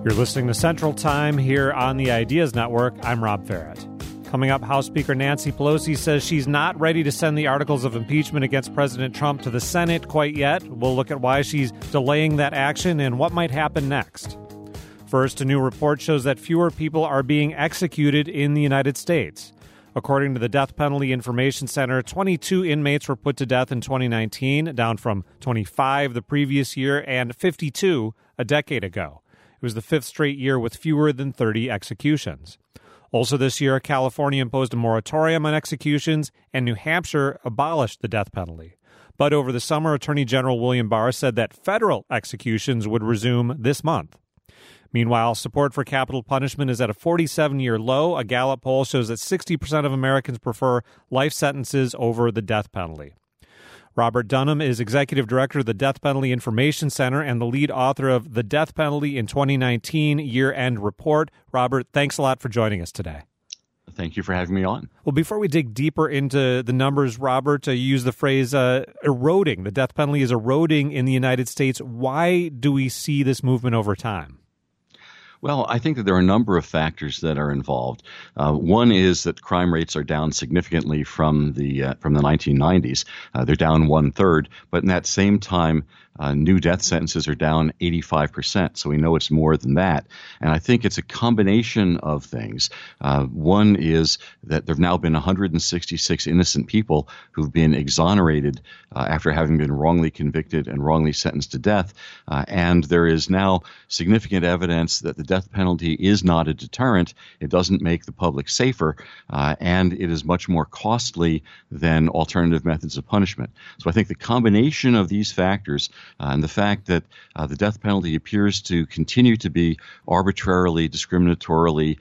You're listening to Central Time here on the Ideas Network. I'm Rob Farrett. Coming up, House Speaker Nancy Pelosi says she's not ready to send the articles of impeachment against President Trump to the Senate quite yet. We'll look at why she's delaying that action and what might happen next. First, a new report shows that fewer people are being executed in the United States. According to the Death Penalty Information Center, 22 inmates were put to death in 2019, down from 25 the previous year and 52 a decade ago. It was the fifth straight year with fewer than 30 executions. Also this year, California imposed a moratorium on executions, and New Hampshire abolished the death penalty. But over the summer, Attorney General William Barr said that federal executions would resume this month. Meanwhile, support for capital punishment is at a 47-year low. A Gallup poll shows that 60% of Americans prefer life sentences over the death penalty. Robert Dunham is Executive Director of the Death Penalty Information Center and the lead author of the Death Penalty in 2019 Year-End Report. Robert, thanks a lot for joining us today. Thank you for having me on. Well, before we dig deeper into the numbers, Robert, you used the phrase eroding. The death penalty is eroding in the United States. Why do we see this movement over time? Well, I think that there are a number of factors that are involved. One is that crime rates are down significantly from the 1990s. They're down 1/3, but in that same time, new death sentences are down 85%. So we know it's more than that. And I think it's a combination of things. One is that there have now been 166 innocent people who've been exonerated after having been wrongly convicted and wrongly sentenced to death. And there is now significant evidence that the death penalty is not a deterrent. It doesn't make the public safer, and it is much more costly than alternative methods of punishment. So I think the combination of these factors and the fact that the death penalty appears to continue to be arbitrarily, discriminatorily,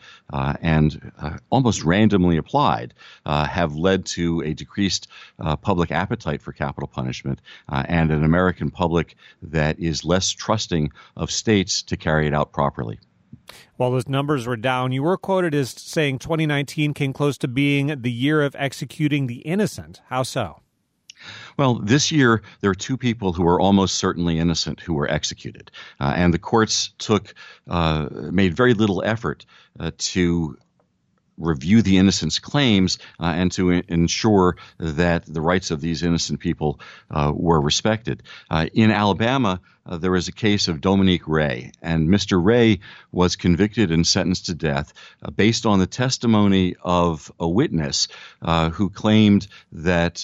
and almost randomly applied have led to a decreased public appetite for capital punishment and an American public that is less trusting of states to carry it out properly. While those numbers were down, you were quoted as saying 2019 came close to being the year of executing the innocent. How so? Well, this year, there are two people who are almost certainly innocent who were executed. And the courts made very little effort to review the innocence claims and to ensure that the rights of these innocent people were respected. In Alabama, there was a case of Dominique Ray, and Mr. Ray was convicted and sentenced to death based on the testimony of a witness who claimed that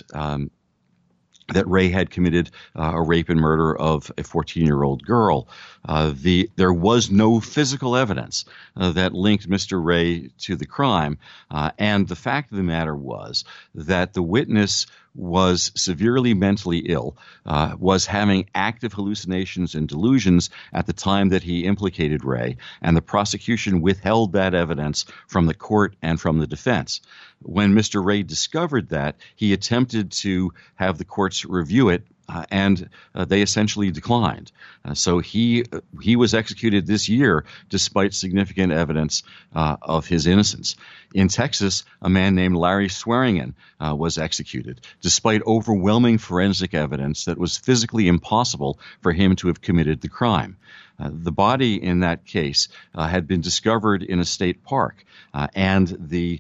Ray had committed a rape and murder of a 14-year-old girl. There was no physical evidence that linked Mr. Ray to the crime, and the fact of the matter was that the witness was severely mentally ill, was having active hallucinations and delusions at the time that he implicated Ray, and the prosecution withheld that evidence from the court and from the defense. When Mr. Ray discovered that, he attempted to have the courts review it, and they essentially declined. So he was executed this year despite significant evidence of his innocence. In Texas, a man named Larry Swearingen was executed despite overwhelming forensic evidence that was physically impossible for him to have committed the crime. The body in that case had been discovered in a state park, and the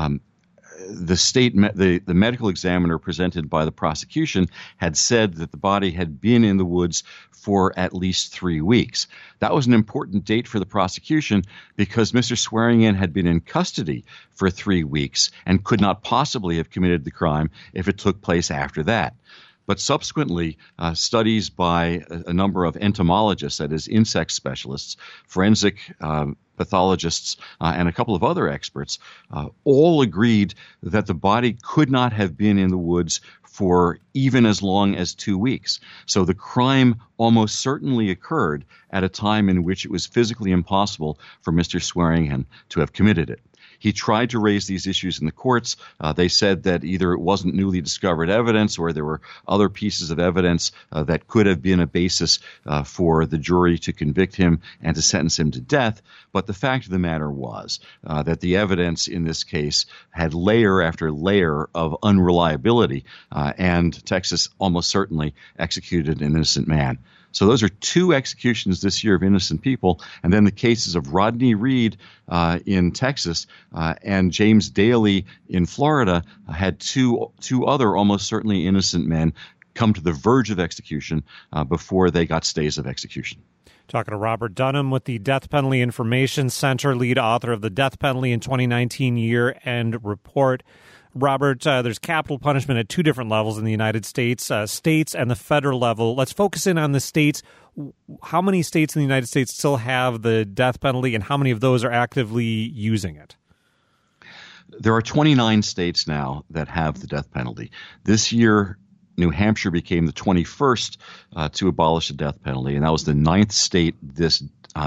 medical examiner presented by the prosecution had said that the body had been in the woods for at least 3 weeks. That was an important date for the prosecution because Mr. Swearingen had been in custody for 3 weeks and could not possibly have committed the crime if it took place after that. But subsequently, studies by a number of entomologists, that is, insect specialists, forensic pathologists, and a couple of other experts, all agreed that the body could not have been in the woods for even as long as 2 weeks. So the crime almost certainly occurred at a time in which it was physically impossible for Mr. Swearingen to have committed it. He tried to raise these issues in the courts. They said that either it wasn't newly discovered evidence or there were other pieces of evidence that could have been a basis for the jury to convict him and to sentence him to death. But the fact of the matter was that the evidence in this case had layer after layer of unreliability, and Texas almost certainly executed an innocent man. So those are 2 executions this year of innocent people. And then the cases of Rodney Reed in Texas and James Daly in Florida had two other almost certainly innocent men come to the verge of execution before they got stays of execution. Talking to Robert Dunham with the Death Penalty Information Center, lead author of the Death Penalty in 2019 Year-End Report. Robert, there's capital punishment at 2 different levels in the United States, states and the federal level. Let's focus in on the states. How many states in the United States still have the death penalty, and how many of those are actively using it? There are 29 states now that have the death penalty. This year, New Hampshire became the 21st to abolish the death penalty, and that was the 9th state this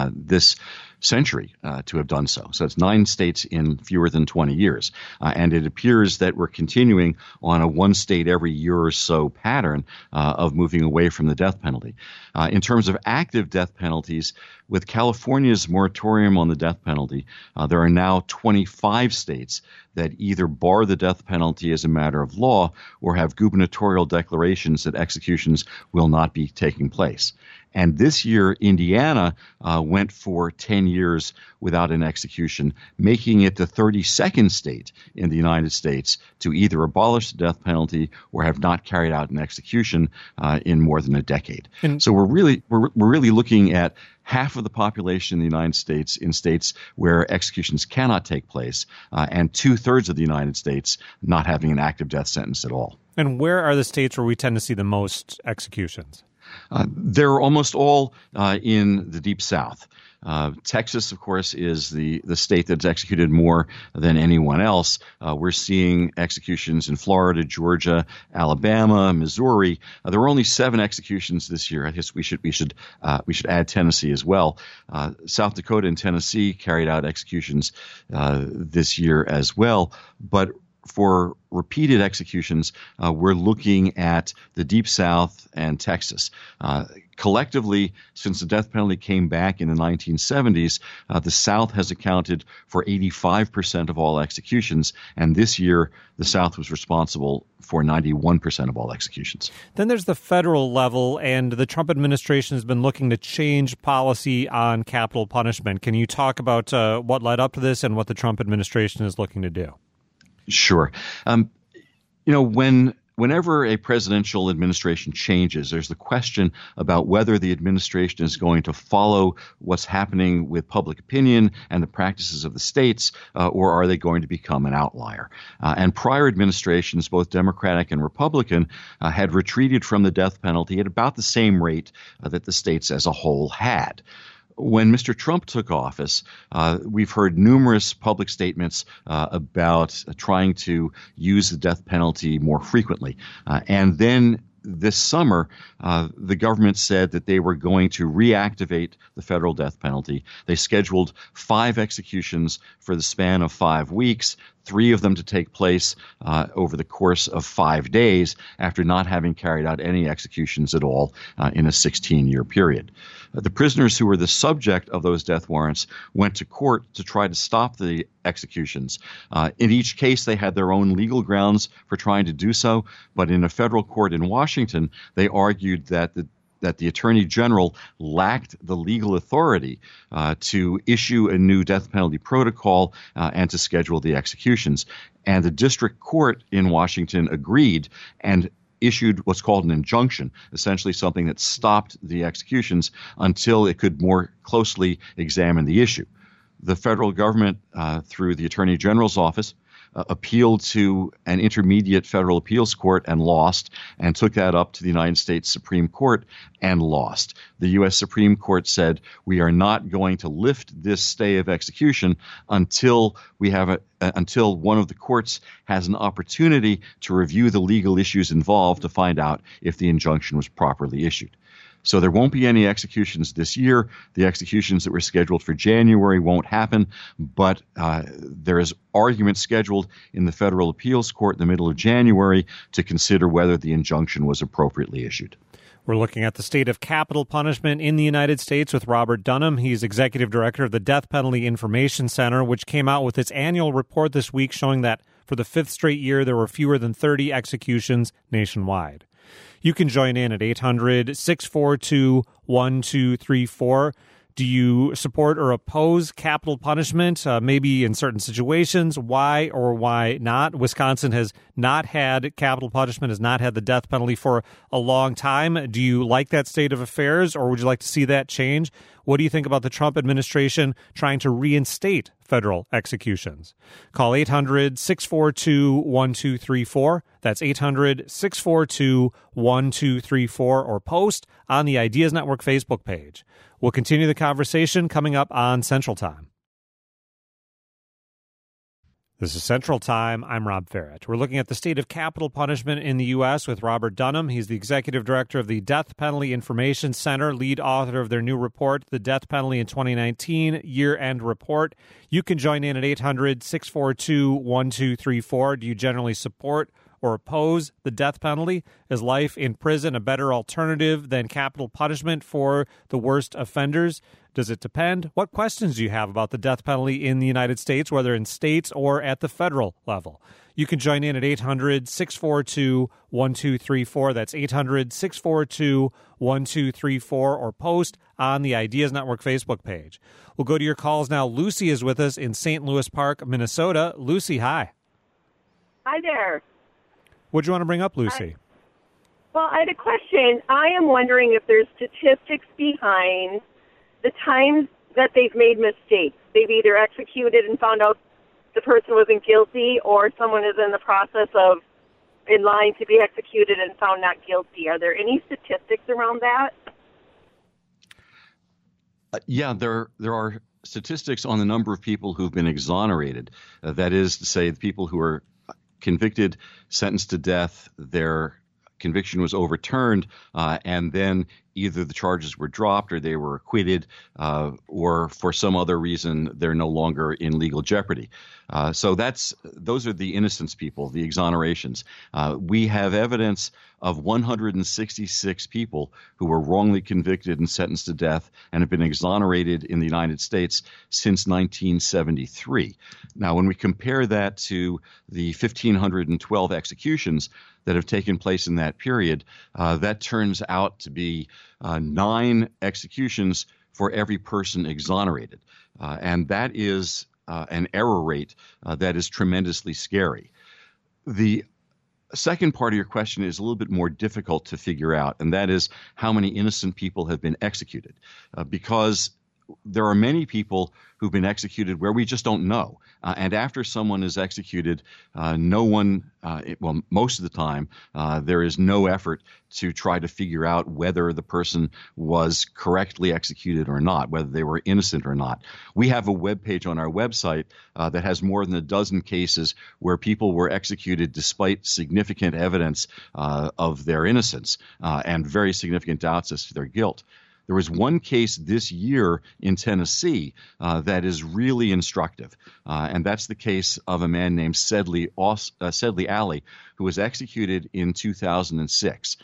century to have done so. So it's 9 states in fewer than 20 years. And it appears that we're continuing on a 1 state every year or so pattern of moving away from the death penalty. In terms of active death penalties, with California's moratorium on the death penalty, there are now 25 states that either bar the death penalty as a matter of law or have gubernatorial declarations that executions will not be taking place. And this year, Indiana went for 10 years without an execution, making it the 32nd state in the United States to either abolish the death penalty or have not carried out an execution in more than a decade. So we're really looking at half of the population in the United States in states where executions cannot take place, and 2/3 of the United States not having an active death sentence at all. And where are the states where we tend to see the most executions? They're almost all in the Deep South. Texas, of course, is the state that's executed more than anyone else. We're seeing executions in Florida, Georgia, Alabama, Missouri. There were only 7 executions this year. I guess we should add Tennessee as well. South Dakota and Tennessee carried out executions this year as well, but for repeated executions, we're looking at the Deep South and Texas. Collectively, since the death penalty came back in the 1970s, the South has accounted for 85% of all executions, and this year the South was responsible for 91% of all executions. Then there's the federal level, and the Trump administration has been looking to change policy on capital punishment. Can you talk about what led up to this and what the Trump administration is looking to do? Sure. Whenever a presidential administration changes, there's the question about whether the administration is going to follow what's happening with public opinion and the practices of the states, or are they going to become an outlier? And prior administrations, both Democratic and Republican, had retreated from the death penalty at about the same rate that the states as a whole had. When Mr. Trump took office, we've heard numerous public statements about trying to use the death penalty more frequently. And then this summer, the government said that they were going to reactivate the federal death penalty. They scheduled 5 executions for the span of 5 weeks, 3 of them to take place over the course of 5 days after not having carried out any executions at all in a 16-year period. The prisoners who were the subject of those death warrants went to court to try to stop the executions. In each case, they had their own legal grounds for trying to do so, but in a federal court in Washington, they argued that the Attorney General lacked the legal authority to issue a new death penalty protocol and to schedule the executions. And the district court in Washington agreed and issued what's called an injunction, essentially something that stopped the executions until it could more closely examine the issue. The federal government, through the Attorney General's office, appealed to an intermediate federal appeals court and lost, and took that up to the United States Supreme Court and lost. The U.S. Supreme Court said, we are not going to lift this stay of execution until until one of the courts has an opportunity to review the legal issues involved to find out if the injunction was properly issued. So there won't be any executions this year. The executions that were scheduled for January won't happen, but there is argument scheduled in the federal appeals court in the middle of January to consider whether the injunction was appropriately issued. We're looking at the state of capital punishment in the United States with Robert Dunham. He's executive director of the Death Penalty Information Center, which came out with its annual report this week showing that for the 5th straight year, there were fewer than 30 executions nationwide. You can join in at 800-642-1234. Do you support or oppose capital punishment, maybe in certain situations? Why or why not? Wisconsin has not had capital punishment, has not had the death penalty for a long time. Do you like that state of affairs, or would you like to see that change? What do you think about the Trump administration trying to reinstate federal executions? Call 800-642-1234. That's 800-642-1234, or post on the Ideas Network Facebook page. We'll continue the conversation coming up on Central Time. This is Central Time. I'm Rob Ferret. We're looking at the state of capital punishment in the U.S. with Robert Dunham. He's the executive director of the Death Penalty Information Center, lead author of their new report, The Death Penalty in 2019 Year-End Report. You can join in at 800-642-1234. Do you generally support or oppose the death penalty? Is life in prison a better alternative than capital punishment for the worst offenders? Does it depend? What questions do you have about the death penalty in the United States, whether in states or at the federal level? You can join in at 800-642-1234. That's 800-642-1234, or post on the Ideas Network Facebook page. We'll go to your calls now. Lucy is with us in St. Louis Park, Minnesota. Lucy, hi. Hi there. What do you want to bring up, Lucy? I had a question. I am wondering if there's statistics behind the times that they've made mistakes. They've either executed and found out the person wasn't guilty, or someone is in the process of in line to be executed and found not guilty. Are there any statistics around that? Yeah, there are statistics on the number of people who've been exonerated. That is to say, the people who are convicted, sentenced to death, their conviction was overturned, and then either the charges were dropped or they were acquitted, or for some other reason they're no longer in legal jeopardy. So those are the innocence people, the exonerations. We have evidence of 166 people who were wrongly convicted and sentenced to death and have been exonerated in the United States since 1973. Now, when we compare that to the 1,512 executions that have taken place in that period, that turns out to be 9 executions for every person exonerated. And that is an error rate that is tremendously scary. The second part of your question is a little bit more difficult to figure out, and that is how many innocent people have been executed, because there are many people who've been executed where we just don't know. And after someone is executed, most of the time, there is no effort to try to figure out whether the person was correctly executed or not, whether they were innocent or not. We have a webpage on our website that has more than a dozen cases where people were executed despite significant evidence of their innocence and very significant doubts as to their guilt. There was one case this year in Tennessee that is really instructive, and that's the case of a man named Sedley Alley, who was executed in 2006.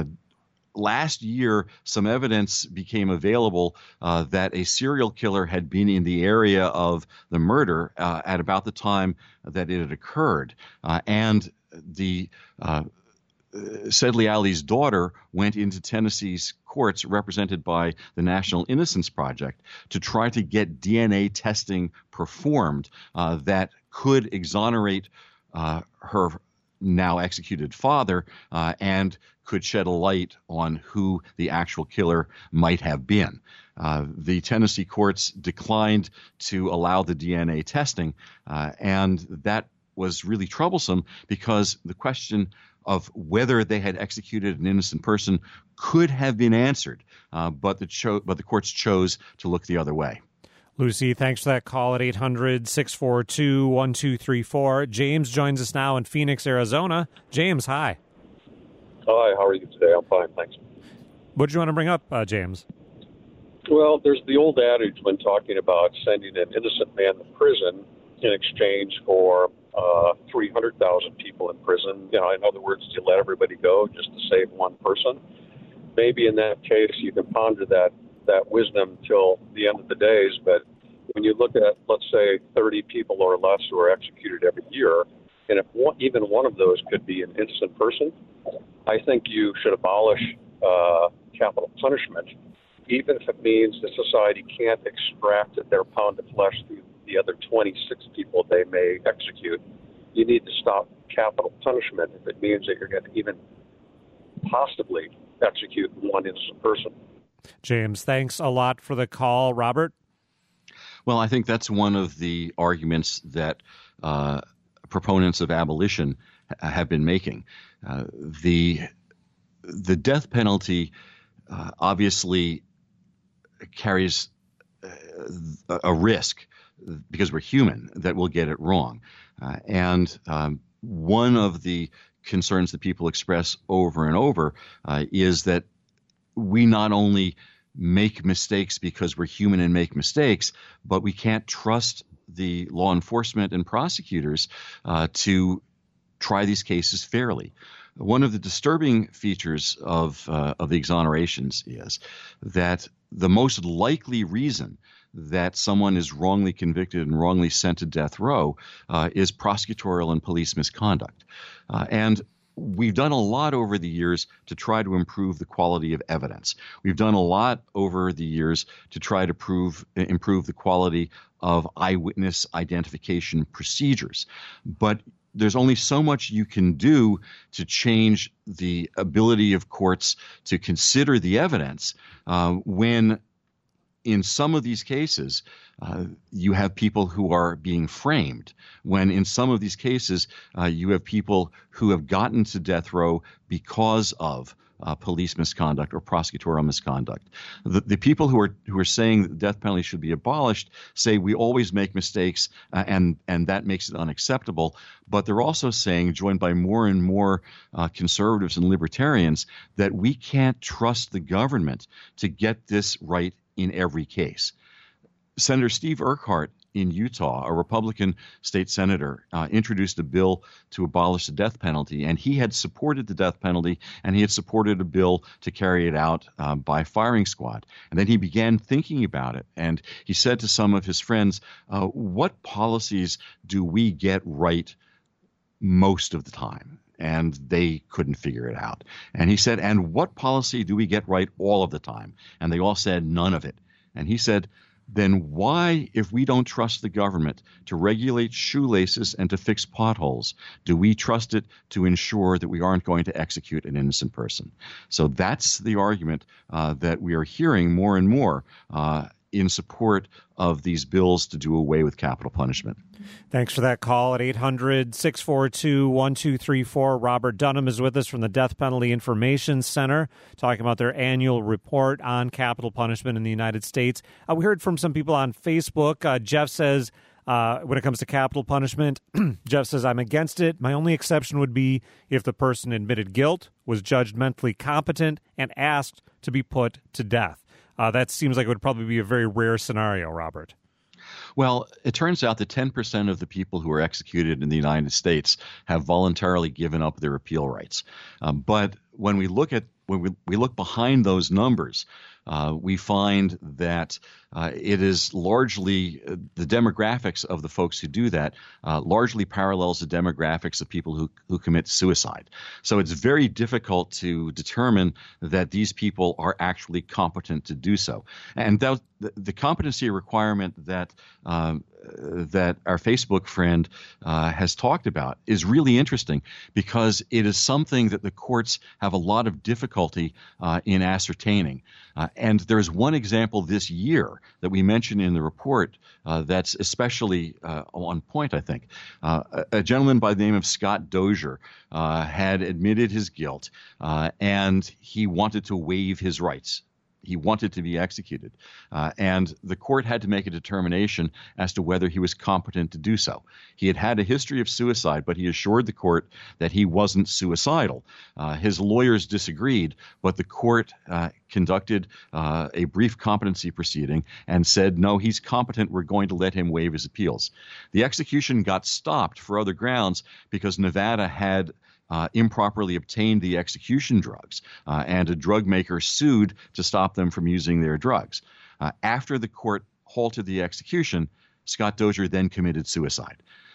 Last year, some evidence became available that a serial killer had been in the area of the murder at about the time that it had occurred, and the Sedley Alley's daughter went into Tennessee's courts, represented by the National Innocence Project, to try to get DNA testing performed that could exonerate her now executed father and could shed a light on who the actual killer might have been. The Tennessee courts declined to allow the DNA testing, and that was really troublesome because the question of whether they had executed an innocent person could have been answered, but the courts chose to look the other way. Lucy, thanks for that call at 800-642-1234. James joins us now in Phoenix, Arizona. James, hi. Hi, how are you today? I'm fine, thanks. What do you want to bring up, James? Well, there's the old adage when talking about sending an innocent man to prison in exchange for 300,000 people in prison. In other words, you let everybody go just to save one person. Maybe in that case, you can ponder that wisdom till the end of the days. But when you look at, let's say, 30 people or less who are executed every year, and if even one of those could be an innocent person, I think you should abolish capital punishment, even if it means the society can't extract their pound of flesh through the other 26 people they may execute. You need to stop capital punishment if it means that you're going to even possibly execute one innocent person. James, thanks a lot for the call. Robert? Well, I think that's one of the arguments that proponents of abolition have been making. The death penalty obviously carries a risk, because we're human, that we'll get it wrong. And one of the concerns that people express over and over is that we not only make mistakes because we're human and make mistakes, but we can't trust the law enforcement and prosecutors to try these cases fairly. One of the disturbing features of the exonerations is that the most likely reason that someone is wrongly convicted and wrongly sent to death row is prosecutorial and police misconduct. And we've done a lot over the years to try to improve the quality of evidence. We've done a lot over the years to try to improve the quality of eyewitness identification procedures. But there's only so much you can do to change the ability of courts to consider the evidence when in some of these cases, you have people who are being framed, when in some of these cases, you have people who have gotten to death row because of police misconduct or prosecutorial misconduct. The people who are saying that the death penalty should be abolished say we always make mistakes and that makes it unacceptable. But they're also saying, joined by more and more conservatives and libertarians, that we can't trust the government to get this right in every case. Senator Steve Urquhart in Utah, a Republican state senator, introduced a bill to abolish the death penalty, and he had supported the death penalty, and he had supported a bill to carry it out by firing squad. And then he began thinking about it, and he said to some of his friends, what policies do we get right most of the time? And they couldn't figure it out. And he said, and what policy do we get right all of the time? And they all said, none of it. And he said, then why, if we don't trust the government to regulate shoelaces and to fix potholes, do we trust it to ensure that we aren't going to execute an innocent person? So that's the argument that we are hearing more and more in support of these bills to do away with capital punishment. Thanks for that call at 800-642-1234. Robert Dunham is with us from the Death Penalty Information Center, talking about their annual report on capital punishment in the United States. We heard from some people on Facebook. Jeff says, when it comes to capital punishment, Jeff says, I'm against it. My only exception would be if the person admitted guilt, was judged mentally competent, and asked to be put to death. That seems like it would probably be a very rare scenario, Robert. Well, it turns out that 10% of the people who are executed in the United States have voluntarily given up their appeal rights. But when we look behind those numbers, we find that it is largely the demographics of the folks who do that largely parallels the demographics of people who commit suicide. So it's very difficult to determine that these people are actually competent to do so. And the competency requirement that our Facebook friend has talked about is really interesting, because it is something that the courts have a lot of difficulty in ascertaining. And there's one example this year that we mentioned in the report that's especially on point, I think. A gentleman by the name of Scott Dozier had admitted his guilt, and he wanted to waive his rights. He wanted to be executed, and the court had to make a determination as to whether he was competent to do so. He had a history of suicide, but he assured the court that he wasn't suicidal. His lawyers disagreed, but the court conducted a brief competency proceeding and said, no, he's competent. We're going to let him waive his appeals. The execution got stopped for other grounds because Nevada had improperly obtained the execution drugs, and a drug maker sued to stop them from using their drugs. After the court halted the execution, Scott Dozier then committed suicide.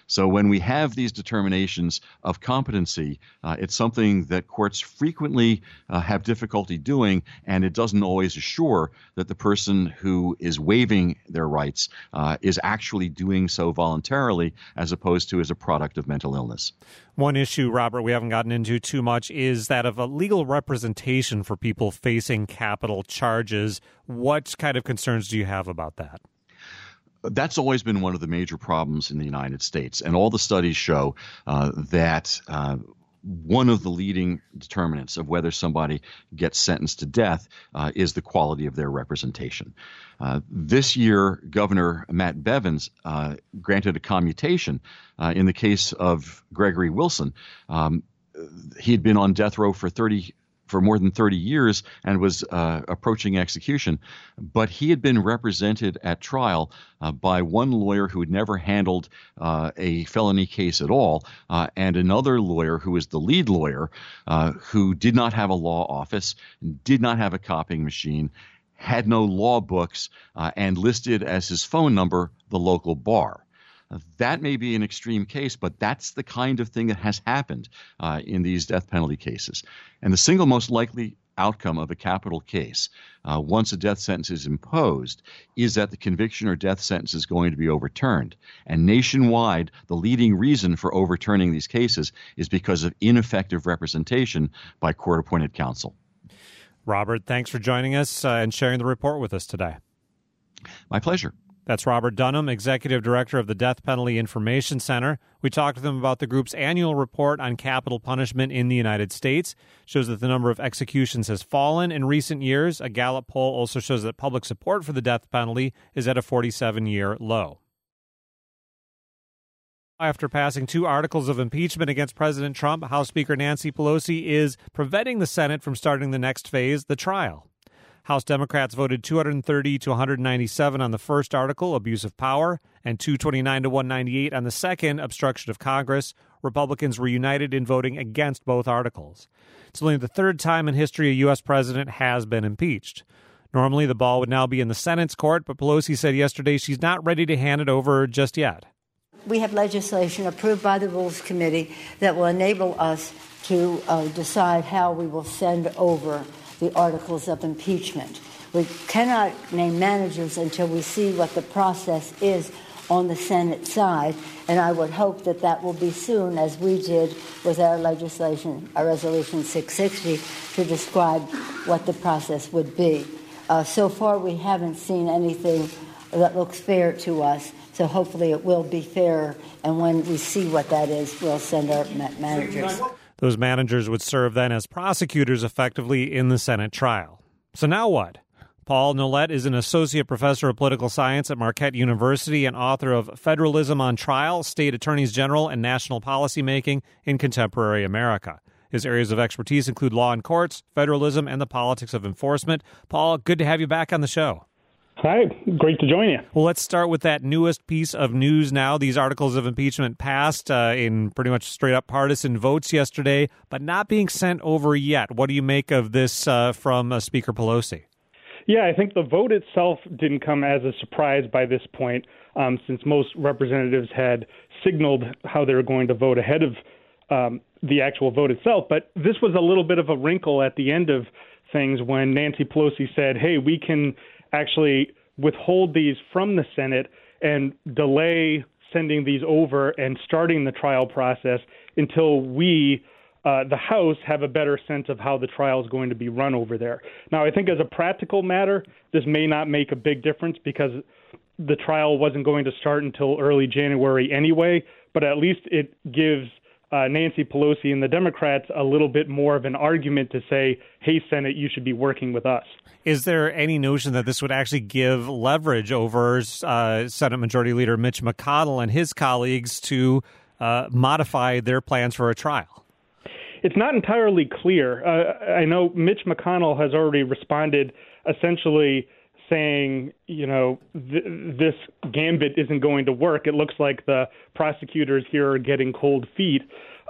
So when we have these determinations of competency, it's something that courts frequently have difficulty doing, and it doesn't always assure that the person who is waiving their rights is actually doing so voluntarily as opposed to as a product of mental illness. One issue, Robert, we haven't gotten into too much is that of a legal representation for people facing capital charges. What kind of concerns do you have about that? That's always been one of the major problems in the United States. And all the studies show that one of the leading determinants of whether somebody gets sentenced to death is the quality of their representation. This year, Governor Matt Bevins granted a commutation in the case of Gregory Wilson. He had been on death row for more than 30 years and was approaching execution. But he had been represented at trial by one lawyer who had never handled a felony case at all, and another lawyer who was the lead lawyer who did not have a law office, did not have a copying machine, had no law books, and listed as his phone number the local bar. That may be an extreme case, but that's the kind of thing that has happened in these death penalty cases. And the single most likely outcome of a capital case, once a death sentence is imposed, is that the conviction or death sentence is going to be overturned. And nationwide, the leading reason for overturning these cases is because of ineffective representation by court-appointed counsel. Robert, thanks for joining us and sharing the report with us today. My pleasure. That's Robert Dunham, Executive Director of the Death Penalty Information Center. We talked to them about the group's annual report on capital punishment in the United States. It shows that the number of executions has fallen in recent years. A Gallup poll also shows that public support for the death penalty is at a 47-year low. After passing 2 articles of impeachment against President Trump, House Speaker Nancy Pelosi is preventing the Senate from starting the next phase, the trial. House Democrats voted 230 to 197 on the first article, abuse of power, and 229 to 198 on the second, obstruction of Congress. Republicans were united in voting against both articles. It's only the third time in history a U.S. president has been impeached. Normally, the ball would now be in the Senate's court, but Pelosi said yesterday she's not ready to hand it over just yet. We have legislation approved by the Rules Committee that will enable us to decide how we will send over the articles of impeachment. We cannot name managers until we see what the process is on the Senate side, and I would hope that that will be soon, as we did with our legislation, our Resolution 660, to describe what the process would be. So far, we haven't seen anything that looks fair to us, so hopefully it will be fair, and when we see what that is, we'll send our managers. Those managers would serve then as prosecutors effectively in the Senate trial. So now what? Paul Nolet is an associate professor of political science at Marquette University and author of Federalism on Trial, State Attorneys General, and National Policymaking in Contemporary America. His areas of expertise include law and courts, federalism, and the politics of enforcement. Paul, good to have you back on the show. Hi, great to join you. Well, let's start with that newest piece of news now. These articles of impeachment passed in pretty much straight-up partisan votes yesterday, but not being sent over yet. What do you make of this from Speaker Pelosi? Yeah, I think the vote itself didn't come as a surprise by this point, since most representatives had signaled how they were going to vote ahead of the actual vote itself. But this was a little bit of a wrinkle at the end of things when Nancy Pelosi said, hey, we can actually withhold these from the Senate and delay sending these over and starting the trial process until we, the House, have a better sense of how the trial is going to be run over there. Now, I think as a practical matter, this may not make a big difference because the trial wasn't going to start until early January anyway, but at least it gives Nancy Pelosi and the Democrats a little bit more of an argument to say, hey, Senate, you should be working with us. Is there any notion that this would actually give leverage over Senate Majority Leader Mitch McConnell and his colleagues to modify their plans for a trial? It's not entirely clear. I know Mitch McConnell has already responded essentially saying, you know, this gambit isn't going to work. It looks like the prosecutors here are getting cold feet.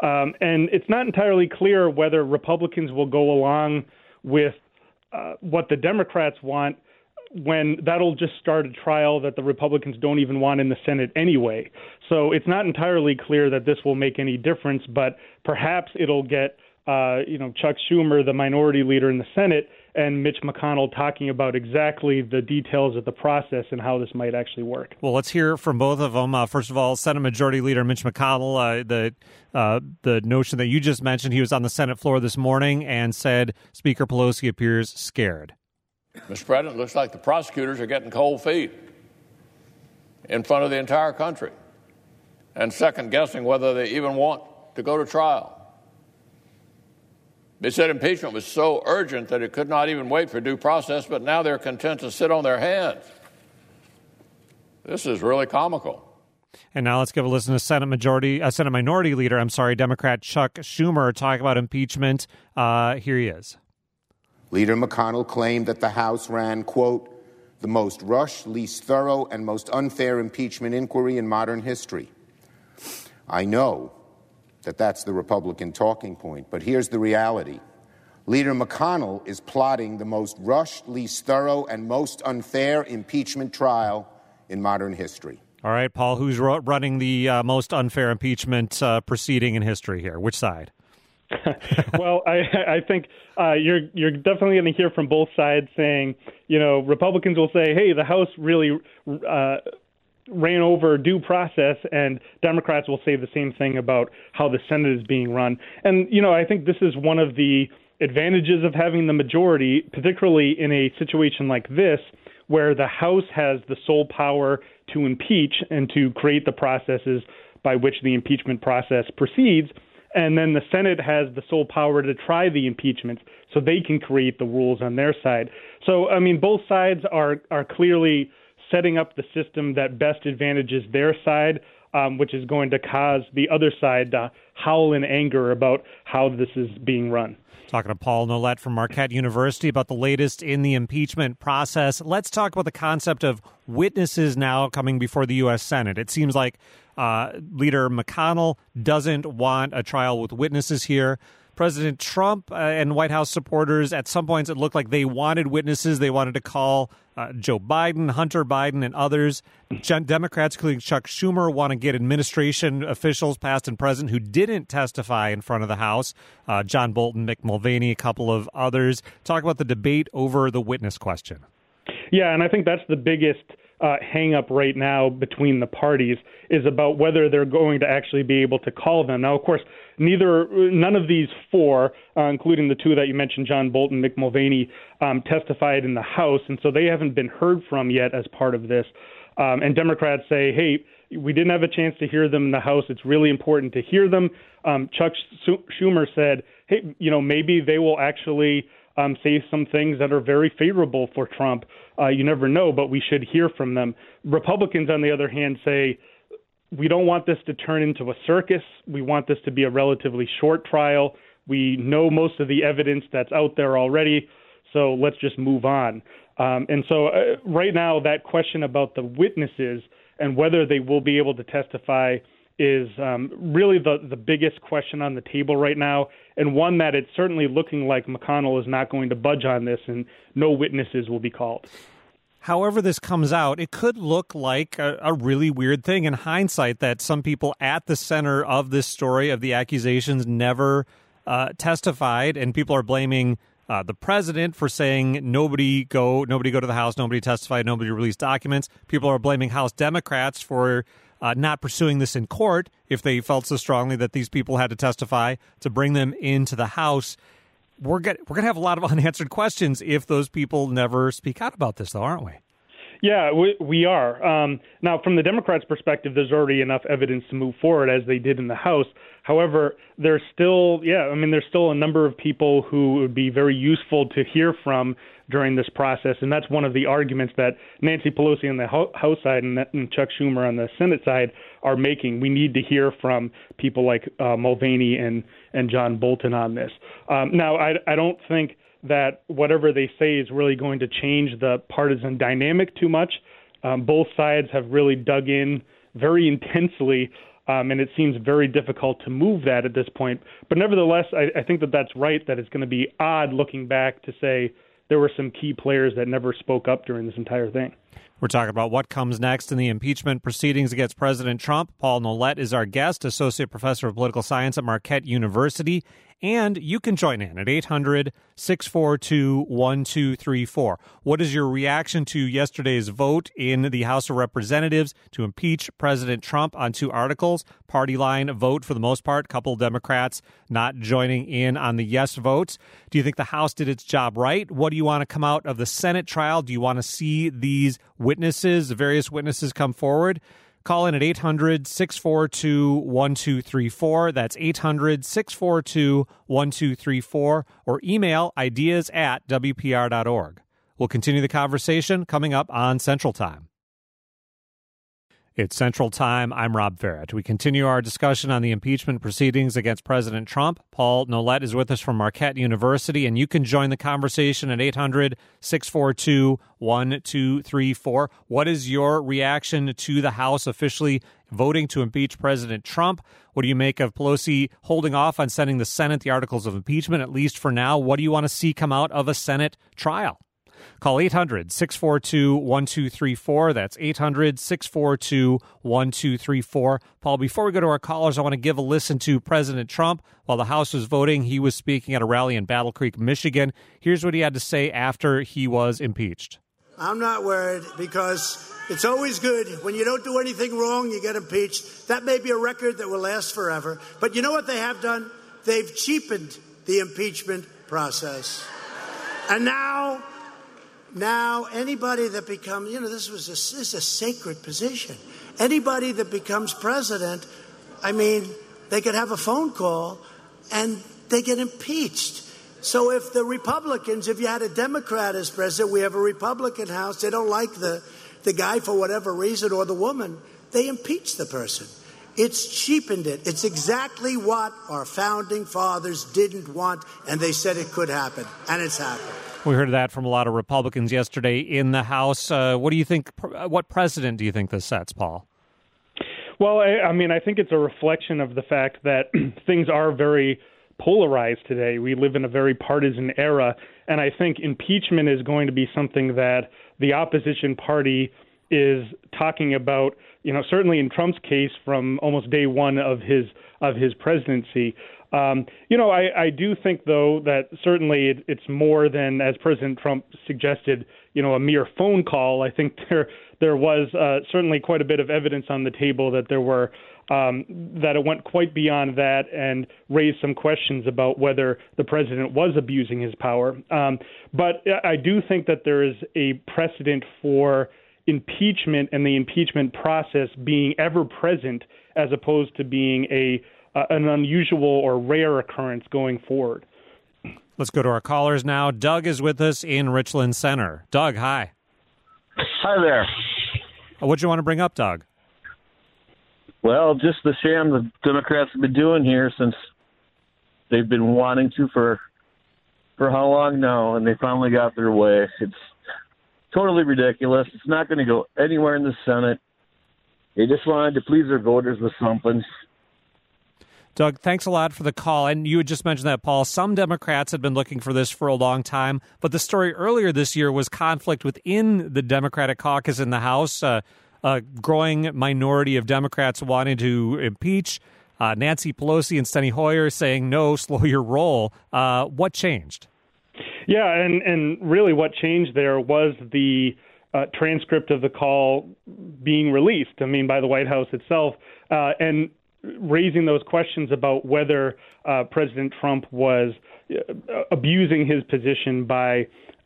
And it's not entirely clear whether Republicans will go along with what the Democrats want when that'll just start a trial that the Republicans don't even want in the Senate anyway. So it's not entirely clear that this will make any difference, but perhaps it'll get Chuck Schumer, the minority leader in the Senate, and Mitch McConnell talking about exactly the details of the process and how this might actually work. Well, let's hear from both of them. First of all, Senate Majority Leader Mitch McConnell, the notion that you just mentioned, he was on the Senate floor this morning and said Speaker Pelosi appears scared. Mr. President, it looks like the prosecutors are getting cold feet in front of the entire country and second-guessing whether they even want to go to trial. They said impeachment was so urgent that it could not even wait for due process, but now they're content to sit on their hands. This is really comical. And now let's give a listen to Senate Minority Leader, Democrat Chuck Schumer talking about impeachment. Here he is. Leader McConnell claimed that the House ran, quote, the most rushed, least thorough, and most unfair impeachment inquiry in modern history. I know that that's the Republican talking point, but here's the reality. Leader McConnell is plotting the most rushed, least thorough, and most unfair impeachment trial in modern history. All right, Paul, who's running the most unfair impeachment proceeding in history here? Which side? Well, I think you're definitely going to hear from both sides saying, Republicans will say, hey, the House really ran over due process, and Democrats will say the same thing about how the Senate is being run. And, I think this is one of the advantages of having the majority, particularly in a situation like this, where the House has the sole power to impeach and to create the processes by which the impeachment process proceeds. And then the Senate has the sole power to try the impeachments so they can create the rules on their side. So, both sides are clearly setting up the system that best advantages their side, which is going to cause the other side to howl in anger about how this is being run. Talking to Paul Nolet from Marquette University about the latest in the impeachment process. Let's talk about the concept of witnesses now coming before the U.S. Senate. It seems like Leader McConnell doesn't want a trial with witnesses here. President Trump and White House supporters, at some points it looked like they wanted witnesses. They wanted to call Joe Biden, Hunter Biden, and others. Democrats, including Chuck Schumer, want to get administration officials, past and present, who didn't testify in front of the House. John Bolton, Mick Mulvaney, a couple of others. Talk about the debate over the witness question. Yeah, and I think that's the biggest hang up right now between the parties, is about whether they're going to actually be able to call them. Now, of course, none of these four, including the two that you mentioned, John Bolton, Mick Mulvaney, testified in the House, and so they haven't been heard from yet as part of this. And Democrats say, hey, we didn't have a chance to hear them in the House. It's really important to hear them. Chuck Schumer said, hey, maybe they will actually say some things that are very favorable for Trump. You never know, but we should hear from them. Republicans, on the other hand, say, we don't want this to turn into a circus. We want this to be a relatively short trial. We know most of the evidence that's out there already, so let's just move on. And so right now, that question about the witnesses and whether they will be able to testify is really the biggest question on the table right now, and one that it's certainly looking like McConnell is not going to budge on this, and no witnesses will be called. However this comes out, it could look like a really weird thing in hindsight that some people at the center of this story, of the accusations, never testified, and people are blaming the president for saying nobody go to the House, nobody testified, nobody released documents. People are blaming House Democrats for not pursuing this in court if they felt so strongly that these people had to testify to bring them into the House. We're going to have a lot of unanswered questions if those people never speak out about this, though, aren't we? Yeah, we are. Now, from the Democrats' perspective, there's already enough evidence to move forward, as they did in the House. However, there's still a number of people who would be very useful to hear from during this process, and that's one of the arguments that Nancy Pelosi on the House side and Chuck Schumer on the Senate side are making. We need to hear from people like Mulvaney and John Bolton on this. Now, I don't think that whatever they say is really going to change the partisan dynamic too much. Both sides have really dug in very intensely, and it seems very difficult to move that at this point. But nevertheless, I think that that's right, that it's going to be odd looking back to say, there were some key players that never spoke up during this entire thing. We're talking about what comes next in the impeachment proceedings against President Trump. Paul Nolet is our guest, Associate Professor of Political Science at Marquette University. And you can join in at 800-642-1234. What is your reaction to yesterday's vote in the House of Representatives to impeach President Trump on 2 articles? Party line vote for the most part, couple Democrats not joining in on the yes votes. Do you think the House did its job right? What do you want to come out of the Senate trial? Do you want to see these witnesses, the various witnesses, come forward? Call in at 800-642-1234. That's 800-642-1234. Or email ideas@wpr.org. We'll continue the conversation coming up on Central Time. It's Central Time. I'm Rob Ferret. We continue our discussion on the impeachment proceedings against President Trump. Paul Nolet is with us from Marquette University, and you can join the conversation at 800-642-1234. What is your reaction to the House officially voting to impeach President Trump? What do you make of Pelosi holding off on sending the Senate the articles of impeachment, at least for now? What do you want to see come out of a Senate trial? Call 800-642-1234. That's 800-642-1234. Paul, before we go to our callers, I want to give a listen to President Trump. While the House was voting, he was speaking at a rally in Battle Creek, Michigan. Here's what he had to say after he was impeached. I'm not worried because it's always good. When you don't do anything wrong, you get impeached. That may be a record that will last forever. But you know what they have done? They've cheapened the impeachment process. And now anybody that becomes, this is a sacred position. Anybody that becomes president, they could have a phone call and they get impeached. So if you had a Democrat as president, we have a Republican House, they don't like the guy for whatever reason or the woman, they impeach the person. It's cheapened it. It's exactly what our founding fathers didn't want, and they said it could happen, and it's happened. We heard that from a lot of Republicans yesterday in the House. What do you think? What precedent do you think this sets, Paul? Well, I think it's a reflection of the fact that things are very polarized today. We live in a very partisan era, and I think impeachment is going to be something that the opposition party is talking about, certainly in Trump's case from almost day one of his presidency. I do think, though, that certainly it's more than, as President Trump suggested, a mere phone call. I think there was certainly quite a bit of evidence on the table that there were that it went quite beyond that and raised some questions about whether the president was abusing his power. But I do think that there is a precedent for impeachment and the impeachment process being ever present as opposed to being an unusual or rare occurrence going forward. Let's go to our callers now. Doug is with us in Richland Center. Doug, hi. Hi there. What do you want to bring up, Doug? Well, just the sham the Democrats have been doing here since they've been wanting to for how long now, and they finally got their way. It's totally ridiculous. It's not going to go anywhere in the Senate. They just wanted to please their voters with something. Doug, thanks a lot for the call. And you had just mentioned that, Paul. Some Democrats had been looking for this for a long time, but the story earlier this year was conflict within the Democratic caucus in the House. A growing minority of Democrats wanted to impeach. Nancy Pelosi and Steny Hoyer saying, no, slow your roll. What changed? Yeah, and really what changed there was the transcript of the call being released, by the White House itself, and raising those questions about whether President Trump was abusing his position by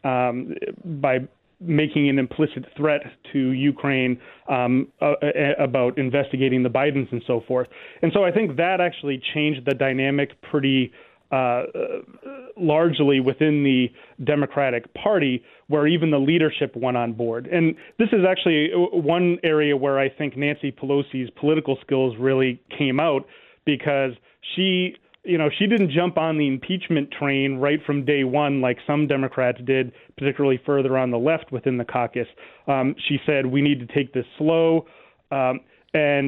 making an implicit threat to Ukraine about investigating the Bidens and so forth. And so I think that actually changed the dynamic pretty largely within the Democratic Party, where even the leadership went on board. And this is actually one area where I think Nancy Pelosi's political skills really came out, because she didn't jump on the impeachment train right from day one like some Democrats did, particularly further on the left within the caucus. She said, we need to take this slow. And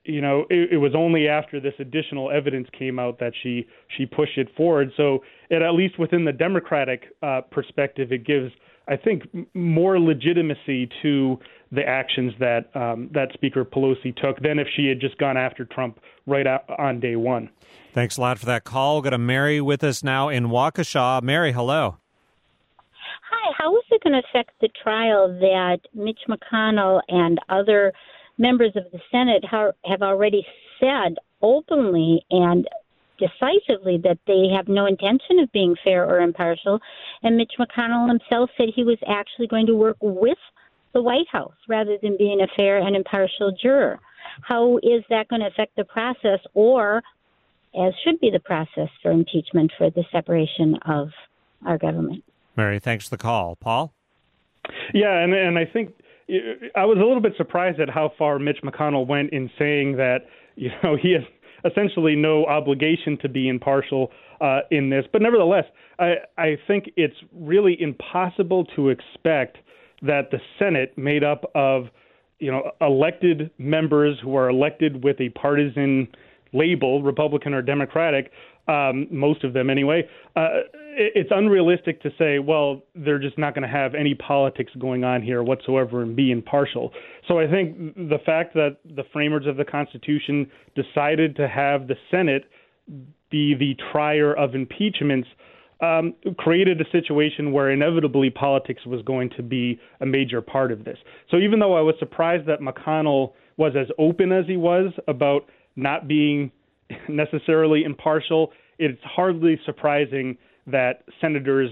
it was only after this additional evidence came out that she pushed it forward. So at least within the Democratic perspective, it gives, I think, more legitimacy to the actions that that Speaker Pelosi took than if she had just gone after Trump right on day one. Thanks a lot for that call. We'll go to Mary with us now in Waukesha. Mary, hello. Hi. How is it going to affect the trial that Mitch McConnell and other members of the Senate have already said openly and decisively that they have no intention of being fair or impartial, and Mitch McConnell himself said he was actually going to work with the White House rather than being a fair and impartial juror? How is that going to affect the process, or as should be the process for impeachment for the separation of our government? Mary, thanks for the call. Paul? Yeah, and I think I was a little bit surprised at how far Mitch McConnell went in saying that, he has essentially no obligation to be impartial in this. But nevertheless, I think it's really impossible to expect that the Senate, made up of, elected members who are elected with a partisan label, Republican or Democratic, most of them anyway, it's unrealistic to say, well, they're just not going to have any politics going on here whatsoever and be impartial. So I think the fact that the framers of the Constitution decided to have the Senate be the trier of impeachments created a situation where inevitably politics was going to be a major part of this. So even though I was surprised that McConnell was as open as he was about not being necessarily impartial, it's hardly surprising that senators,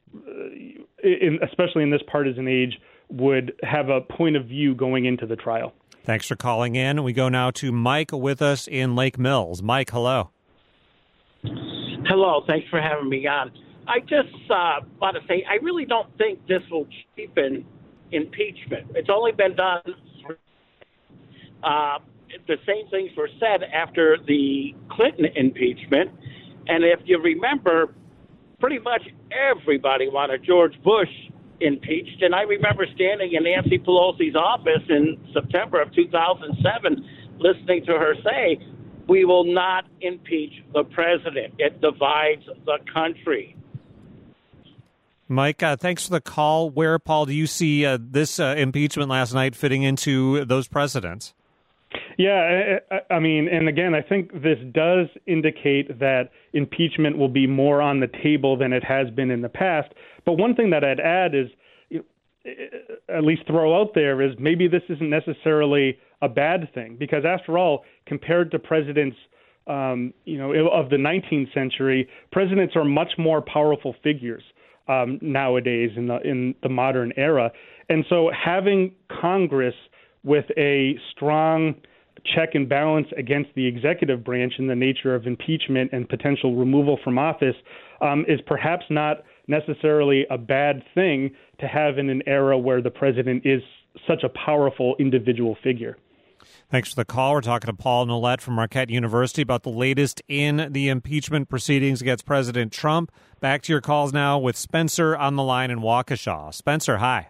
especially in this partisan age, would have a point of view going into the trial. Thanks for calling in. We go now to Mike with us in Lake Mills. Mike, hello. Hello. Thanks for having me on. I just want to say I really don't think this will cheapen impeachment. It's only been done. The same things were said after the Clinton impeachment. And if you remember, pretty much everybody wanted George Bush impeached. And I remember standing in Nancy Pelosi's office in September of 2007, listening to her say, we will not impeach the president. It divides the country. Mike, thanks for the call. Where, Paul, do you see this impeachment last night fitting into those precedents? Yeah, I mean, and again, I think this does indicate that impeachment will be more on the table than it has been in the past. But one thing that I'd add is, at least throw out there, is maybe this isn't necessarily a bad thing, because after all, compared to presidents, of the 19th century, presidents are much more powerful figures nowadays in the modern era. And so having Congress with a strong check and balance against the executive branch in the nature of impeachment and potential removal from office is perhaps not necessarily a bad thing to have in an era where the president is such a powerful individual figure. Thanks for the call. We're talking to Paul Nolet from Marquette University about the latest in the impeachment proceedings against President Trump. Back to your calls now with Spencer on the line in Waukesha. Spencer, hi.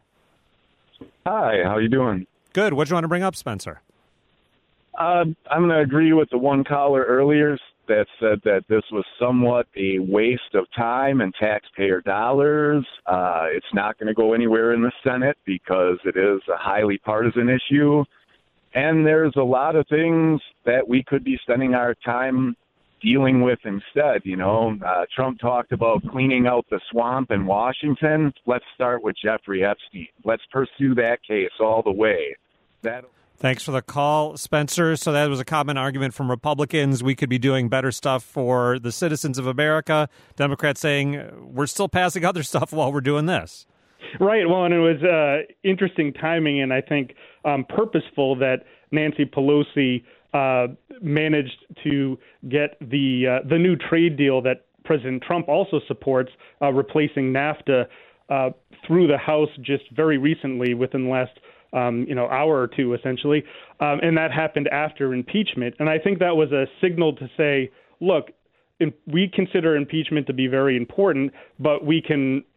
Hi, how you doing? Good. What do you want to bring up, Spencer? I'm going to agree with the one caller earlier that said that this was somewhat a waste of time and taxpayer dollars. It's not going to go anywhere in the Senate because it is a highly partisan issue. And there's a lot of things that we could be spending our time dealing with instead. Trump talked about cleaning out the swamp in Washington. Let's start with Jeffrey Epstein. Let's pursue that case all the way. Thanks for the call, Spencer. So that was a common argument from Republicans. We could be doing better stuff for the citizens of America. Democrats saying we're still passing other stuff while we're doing this. Right. Well, and it was interesting timing, and I think purposeful that Nancy Pelosi managed to get the new trade deal that President Trump also supports, replacing NAFTA, through the House just very recently, within the last hour or two, essentially. And that happened after impeachment. And I think that was a signal to say, look, we consider impeachment to be very important, but we can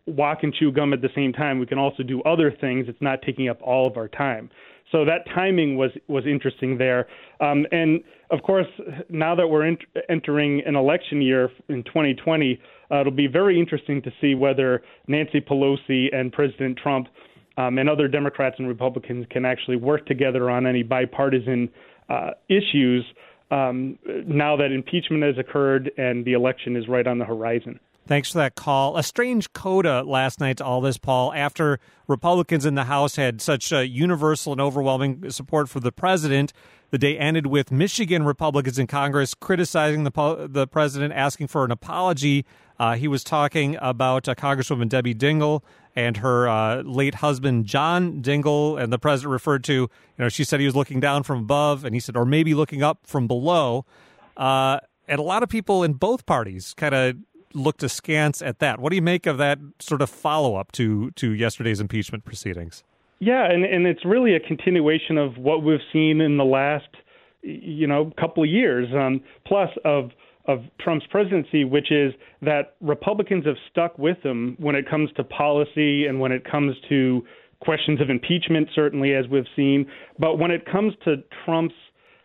walk and chew gum at the same time. We can also do other things. It's not taking up all of our time. So that timing was interesting there. And, of course, now that we're entering an election year in 2020, it'll be very interesting to see whether Nancy Pelosi and President Trump and other Democrats and Republicans can actually work together on any bipartisan issues now that impeachment has occurred and the election is right on the horizon. Thanks for that call. A strange coda last night to all this, Paul, after Republicans in the House had such universal and overwhelming support for the president. The day ended with Michigan Republicans in Congress criticizing the president, asking for an apology. He was talking about Congresswoman Debbie Dingell and her late husband, John Dingell, and the president referred to, she said he was looking down from above, and he said, or maybe looking up from below. And a lot of people in both parties kind of looked askance at that. What do you make of that sort of follow-up to yesterday's impeachment proceedings? Yeah, and it's really a continuation of what we've seen in the last, couple of years, plus of Trump's presidency, which is that Republicans have stuck with him when it comes to policy and when it comes to questions of impeachment, certainly, as we've seen. But when it comes to Trump's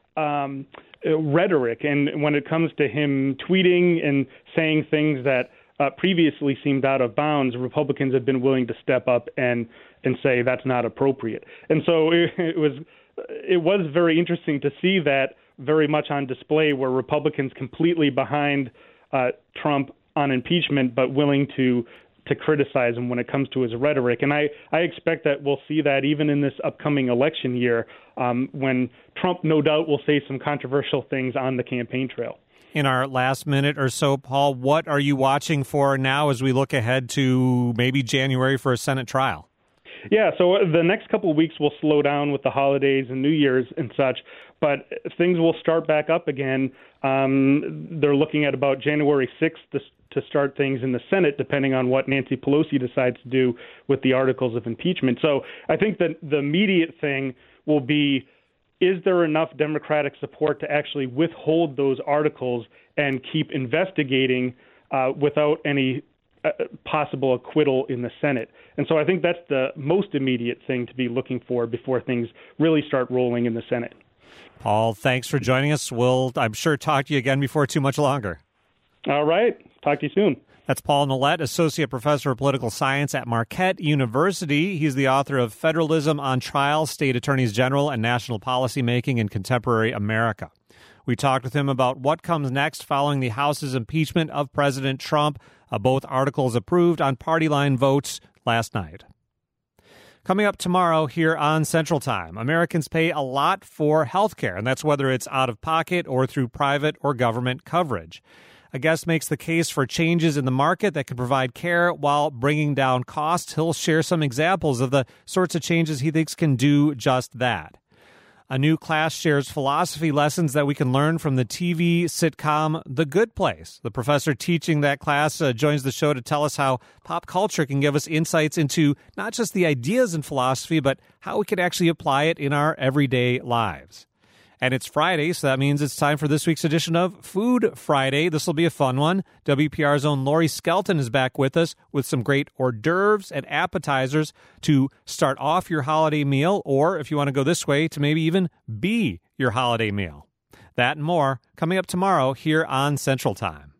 rhetoric and when it comes to him tweeting and saying things that previously seemed out of bounds, Republicans have been willing to step up and say that's not appropriate. And so it was very interesting to see that very much on display, where Republicans completely behind Trump on impeachment, but willing to criticize him when it comes to his rhetoric. And I expect that we'll see that even in this upcoming election year, when Trump no doubt will say some controversial things on the campaign trail. In our last minute or so, Paul, what are you watching for now as we look ahead to maybe January for a Senate trial? Yeah, so the next couple of weeks will slow down with the holidays and New Year's and such, but things will start back up again. They're looking at about January 6th to start things in the Senate, depending on what Nancy Pelosi decides to do with the articles of impeachment. So I think that the immediate thing will be, is there enough Democratic support to actually withhold those articles and keep investigating without any possible acquittal in the Senate? And so I think that's the most immediate thing to be looking for before things really start rolling in the Senate. Paul, thanks for joining us. We'll, I'm sure, talk to you again before too much longer. All right. Talk to you soon. That's Paul Nolet, Associate Professor of Political Science at Marquette University. He's the author of Federalism on Trial, State Attorneys General and National Policymaking in Contemporary America. We talked with him about what comes next following the House's impeachment of President Trump, both articles approved on party line votes last night. Coming up tomorrow here on Central Time, Americans pay a lot for health care, and that's whether it's out of pocket or through private or government coverage. A guest makes the case for changes in the market that can provide care while bringing down costs. He'll share some examples of the sorts of changes he thinks can do just that. A new class shares philosophy lessons that we can learn from the TV sitcom The Good Place. The professor teaching that class joins the show to tell us how pop culture can give us insights into not just the ideas in philosophy, but how we can actually apply it in our everyday lives. And it's Friday, so that means it's time for this week's edition of Food Friday. This will be a fun one. WPR's own Lori Skelton is back with us with some great hors d'oeuvres and appetizers to start off your holiday meal, or if you want to go this way, to maybe even be your holiday meal. That and more coming up tomorrow here on Central Time.